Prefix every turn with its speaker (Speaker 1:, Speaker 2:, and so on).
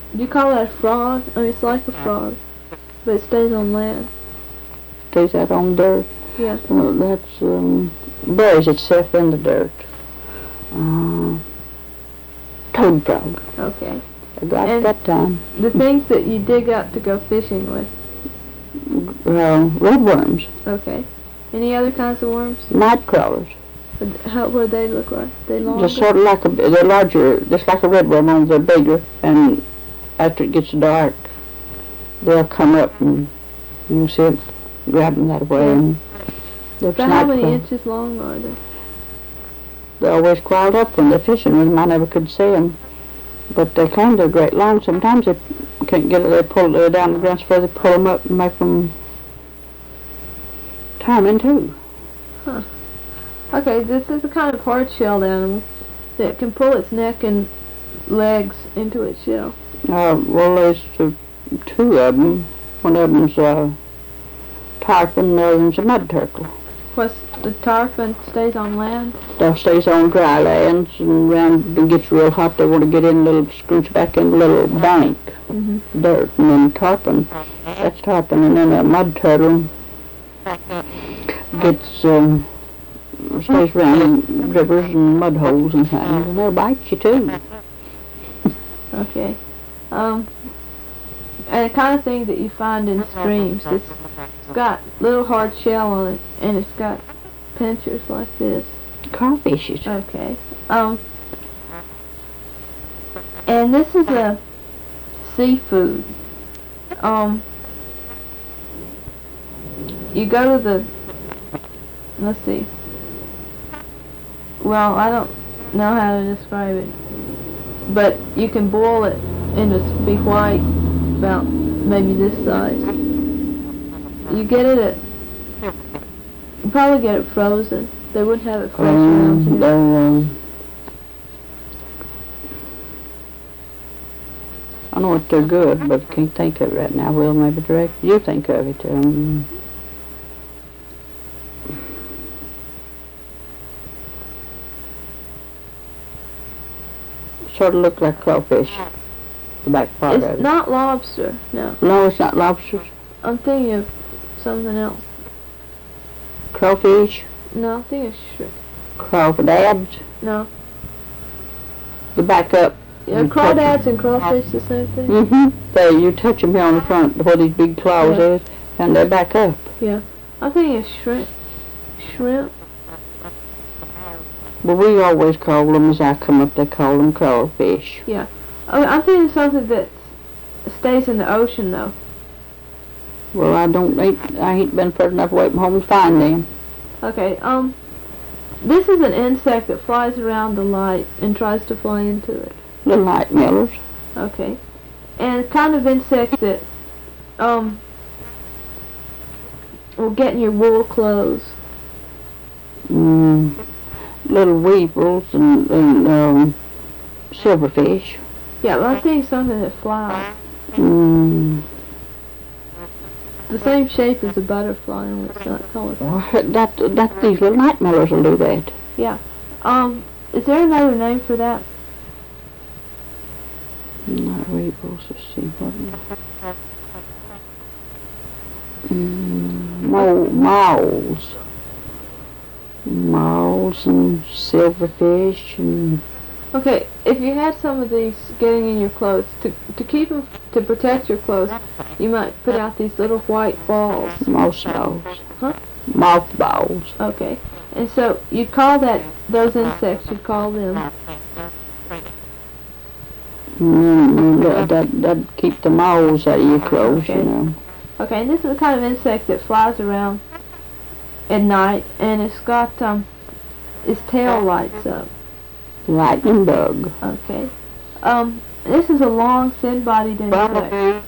Speaker 1: Do you call that a frog? I mean, it's like a frog, but it stays on land.
Speaker 2: Stays out on dirt.
Speaker 1: Yeah.
Speaker 2: Well, that's buries itself in the dirt. Toad frog.
Speaker 1: Okay.
Speaker 2: I got
Speaker 1: And
Speaker 2: that time.
Speaker 1: the things that you dig up to go fishing with.
Speaker 2: Red worms.
Speaker 1: Okay. Any other kinds of worms?
Speaker 2: Night crawlers.
Speaker 1: What do they look like? They longer?
Speaker 2: Just sort of like they're larger, just like a red worm, only they're bigger. And after it gets dark, they'll come up and you see it, grab them that way. And
Speaker 1: so how many inches long are they?
Speaker 2: They're always crawled up when they're fishing with them. I never could see them. But they claim they're great long. Sometimes they can't get it. They pull it down the ground so they pull them up and make them turn in two.
Speaker 1: Huh. Okay, this is a kind of hard-shelled animal that can pull its neck and legs into its shell.
Speaker 2: Well, there's two of them. One of them's tarpon, the other one's a mud turtle.
Speaker 1: What's the tarpon stays on land?
Speaker 2: They stays on dry lands and around it gets real hot. They want to get in a little, scooch back in a little bank, dirt, and then tarpon. That's tarpon, and then a mud turtle gets stays around rivers and mud holes and things, and they'll bite you too.
Speaker 1: Okay. And the kind of thing that you find in streams, it's got little hard shell on it, and it's got pinchers like this.
Speaker 2: Crawfishes.
Speaker 1: Okay. And this is a seafood. You go to the, let's see. Well, I don't know how to describe it, but you can boil it and it's be white, about maybe this size. You get it at, you probably get it frozen. They wouldn't have it fresh around here.
Speaker 2: I know that they're good, but I can't think of it right now. Well, maybe direct you think of it. Sort of look like crawfish, the back part of it.
Speaker 1: It's not lobster, no.
Speaker 2: No, it's not lobsters.
Speaker 1: I'm thinking of something else.
Speaker 2: Crawfish?
Speaker 1: No, I'm thinking of shrimp.
Speaker 2: Crawdads?
Speaker 1: No.
Speaker 2: The back up.
Speaker 1: Yeah, crawdads and crawfish the same thing?
Speaker 2: There, you touch them here on the front where these big claws is, and they back up.
Speaker 1: Yeah. I'm thinking of shrimp. Shrimp?
Speaker 2: Well, we always call them, as I come up, they call them crawfish.
Speaker 1: Yeah. I'm thinking of something that stays in the ocean, though.
Speaker 2: Well, I ain't been far enough away from home to find them.
Speaker 1: Okay, this is an insect that flies around the light and tries to fly into it.
Speaker 2: The light millers.
Speaker 1: Okay. And it's kind of insect that, will get in your wool clothes.
Speaker 2: Little weevils and silverfish.
Speaker 1: Yeah, well, I'm thinking something that flies. The same shape as a butterfly, only it's not colorful.
Speaker 2: That these little night millers will do that.
Speaker 1: Yeah. Is there another name for that?
Speaker 2: Not weevils, let's see what. Moles and silverfish and.
Speaker 1: Okay, if you had some of these getting in your clothes, to keep them, to protect your clothes, you might put out these little white balls.
Speaker 2: Mothballs.
Speaker 1: Huh?
Speaker 2: Mothballs.
Speaker 1: Okay, and so you'd call those insects, you'd call them.
Speaker 2: That'd keep the moles out of your clothes,
Speaker 1: okay.
Speaker 2: You know.
Speaker 1: Okay, and this is the kind of insect that flies around at night, and it's got, its tail lights up.
Speaker 2: Lightning bug.
Speaker 1: Okay. This is a long, thin-bodied insect.